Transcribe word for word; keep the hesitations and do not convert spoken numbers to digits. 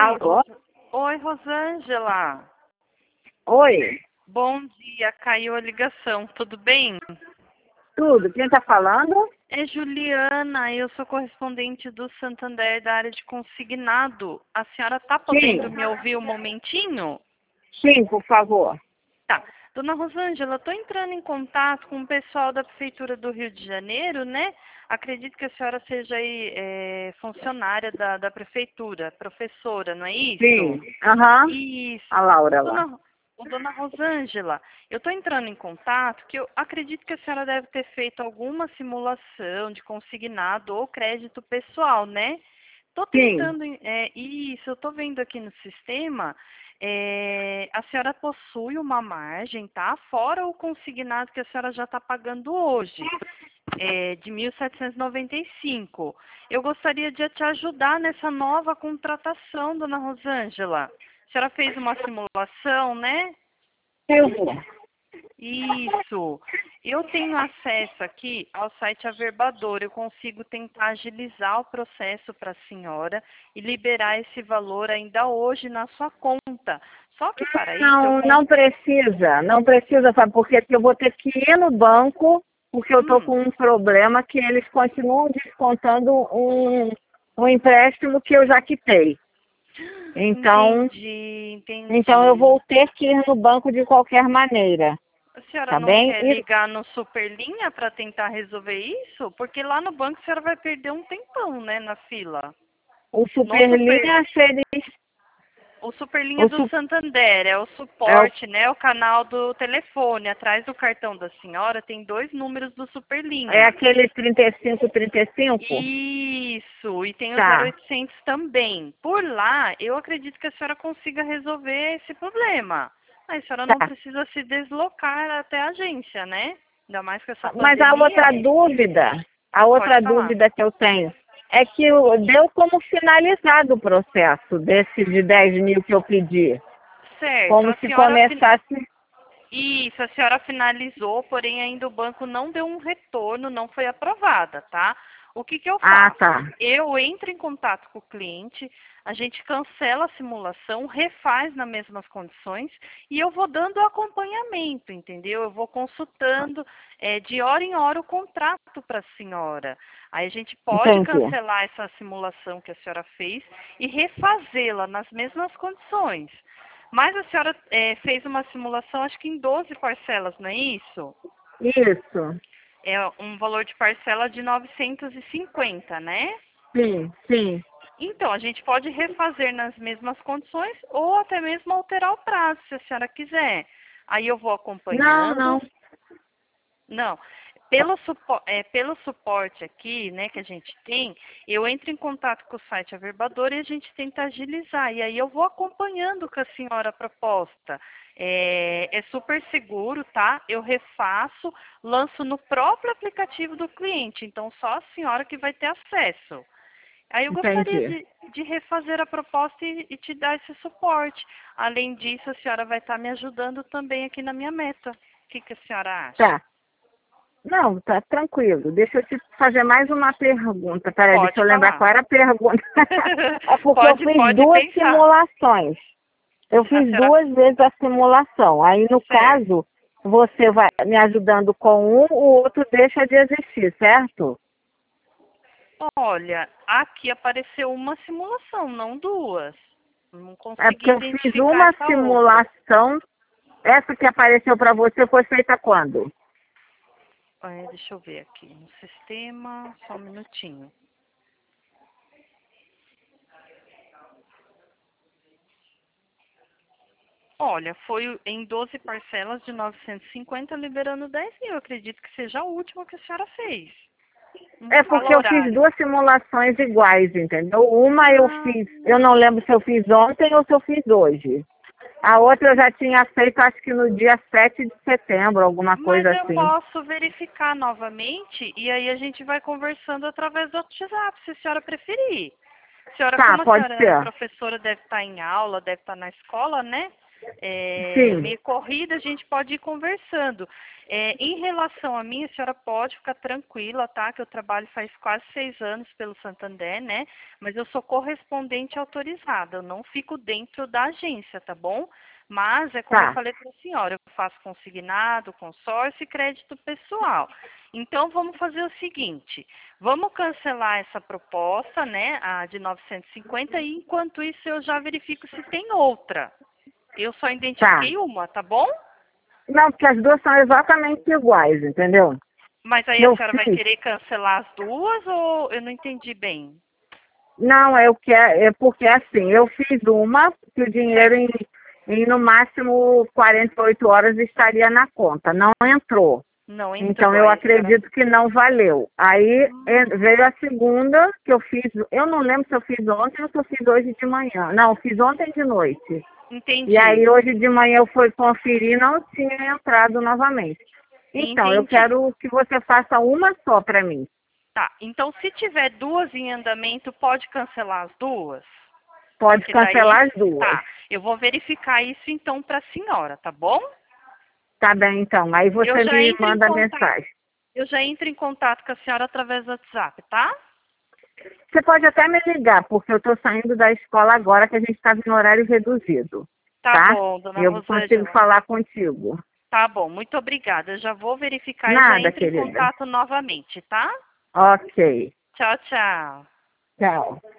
Alô? Oi, Rosângela. Oi, Bom dia, caiu a ligação, tudo bem? tudo. Quem está falando? É Juliana, eu sou correspondente do Santander da área de consignado. A senhora está podendo Sim, me ouvir um momentinho? sim, por favor. Tá. Dona Rosângela, estou entrando em contato com o pessoal da Prefeitura do Rio de Janeiro, né? Acredito que a senhora seja aí, é, funcionária da, da Prefeitura, professora, não é isso? Sim, aham. A Isso. Laura lá. Dona, ô, dona Rosângela, eu estou entrando em contato que eu acredito que a senhora deve ter feito alguma simulação de consignado ou crédito pessoal, né? Estou Sim. tentando, é, isso, eu estou vendo aqui no sistema, é, a senhora possui uma margem, tá? Fora o consignado que a senhora já está pagando hoje, é, de mil setecentos e noventa e cinco. Eu gostaria de te ajudar nessa nova contratação, dona Rosângela. A senhora fez uma simulação, né? Eu vou. Isso. Eu tenho acesso aqui ao site Averbador. Eu consigo tentar agilizar o processo para a senhora e liberar esse valor ainda hoje na sua conta. Só que para isso eu... Não, con- não precisa. Não precisa, sabe por quê? Porque eu vou ter que ir no banco, porque eu estou Hum, com um problema que eles continuam descontando um, um empréstimo que eu já quitei. Então, entendi, então eu entendi. vou ter que ir no banco de qualquer maneira, A senhora tá não bem? quer E ligar no Superlinha para tentar resolver isso? Porque lá no banco a senhora vai perder um tempão, né, na fila. o No Super... Superlinha, se eles... O Superlinha O do su- Santander é o é o suporte, né? O canal do telefone. Atrás do cartão da senhora tem dois números do É Superlinha. aquele trinta e cinco, trinta e cinco? Isso, e tem o zero Tá, oitocentos também. Por lá, eu acredito que a senhora consiga resolver esse problema. Mas a senhora não tá. precisa se deslocar até a agência, né? Ainda mais com essa Mas a outra pandemia. dúvida, a Pode outra falar. dúvida que eu tenho, é que o- deu como finalizado o processo desse de dez mil que eu pedi. Certo, Como a se senhora fin- começasse... Isso, a senhora finalizou, porém ainda o banco não deu um retorno, não foi aprovada, tá? O que que eu Ah, faço? tá. Eu entro em contato com o cliente, a gente cancela a simulação, refaz nas mesmas condições e eu vou dando acompanhamento, entendeu? Eu vou consultando eh, de hora em hora o contrato para a senhora. Aí a gente pode Entendi. cancelar essa simulação que a senhora fez e refazê-la nas mesmas condições. Mas a senhora eh, fez uma simulação, acho que em doze parcelas, não é isso? Isso. É um valor de parcela de novecentos e cinquenta, né? Sim, sim. Então, a gente pode refazer nas mesmas condições ou até mesmo alterar o prazo, se a senhora quiser. Aí eu vou Não, acompanhando. não. Não, pelo, supo é, pelo suporte aqui, né, que a gente tem, eu entro em contato com o site Averbador e a gente tenta agilizar. E aí eu vou acompanhando com a senhora a proposta. É, é super seguro, tá? Eu refaço, lanço no próprio aplicativo do cliente. Então, só a senhora que vai ter acesso. Aí eu gostaria Entendi. de, de refazer a proposta e, e te dar esse suporte. Além disso, a senhora vai estar me ajudando também aqui na minha meta. O que, que a senhora acha? Tá. Não, tá tranquilo. Deixa eu te fazer mais uma pergunta. Peraí, deixa Pode eu lembrar falar. qual era a pergunta. É porque eu Pode, fiz pode duas pensar. simulações. Eu A fiz senhora, duas vezes a simulação. Aí, no certo. caso, você vai me ajudando com um, o outro deixa de existir, certo? Olha, aqui apareceu uma simulação, não duas. Não É porque consegui eu fiz identificar uma essa outra. simulação. Essa que apareceu para você foi feita quando? É, deixa eu ver aqui no sistema, só um minutinho. Olha, foi em doze parcelas de novecentos e cinquenta, liberando dez mil. Eu acredito que seja a última que a senhora fez. Não É fala porque eu fiz horário. duas simulações iguais, entendeu? Uma eu Ah, fiz, eu não lembro se eu fiz ontem ou se eu fiz hoje. A outra eu já tinha feito, acho que no dia sete de setembro, alguma mas coisa eu assim. posso verificar novamente e aí a gente vai conversando através do WhatsApp, se a senhora preferir. A senhora, Tá, como a pode senhora é ser. professora, deve estar em aula, deve estar na escola, né? é, Sim. meio corrida, a gente pode ir conversando. É, em relação a mim, a senhora pode ficar tranquila, tá? Que eu trabalho faz quase seis anos pelo Santander, né? Mas eu sou correspondente autorizada, eu não fico dentro da agência, tá bom? Mas é como eu Tá, falei para a senhora, eu faço consignado, consórcio e crédito pessoal. Então vamos fazer o seguinte, vamos cancelar essa proposta, né, a de novecentos e cinquenta, e enquanto isso eu já verifico se tem outra. Eu só tá. identifiquei uma, tá bom? Não, porque as duas são exatamente iguais, entendeu? Mas aí a Eu senhora vai fiz. querer cancelar as duas ou eu não entendi bem? Não, é o que é, é porque assim, eu fiz uma que o dinheiro em, em no máximo quarenta e oito horas estaria na conta. Não entrou. Não Então entrou, eu aí a senhora... acredito que não valeu. Aí Hum, en- veio a segunda que eu fiz, eu não lembro se eu fiz ontem ou se eu fiz hoje de manhã. Não, eu fiz ontem de noite. E entendi, aí hoje de manhã eu fui conferir e não tinha entrado novamente. Então, eu entendi. quero que você faça uma só para mim. Tá, então se tiver duas em andamento, pode cancelar as duas? Pode Porque daí, cancelar as duas. tá, eu vou verificar isso então para a senhora, tá bom? Tá bem, então. Aí Eu você já me entro em manda contato, mensagem. eu já entro em contato com a senhora através do WhatsApp, tá? Você pode até me ligar, porque eu estou saindo da escola agora, que a gente está em horário reduzido, Tá tá? bom, dona Eu consigo Rosângela. falar contigo. Tá bom, muito obrigada. Eu já vou verificar e já Nada, entro em querida. contato novamente, tá? Ok. Tchau, tchau. Tchau.